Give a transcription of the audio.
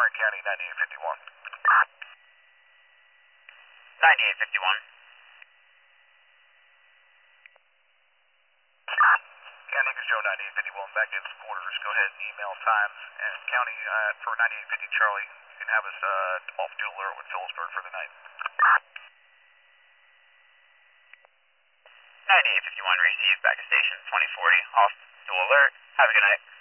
Warren County, 9851. 9851. County Anchors Joe, 9851. Back in quarters. Go ahead and email times and county for 9850 Charlie. You can have us off dual alert with Phillipsburg for the night. 9851 received back to station 2040. Off dual alert. Have a good night.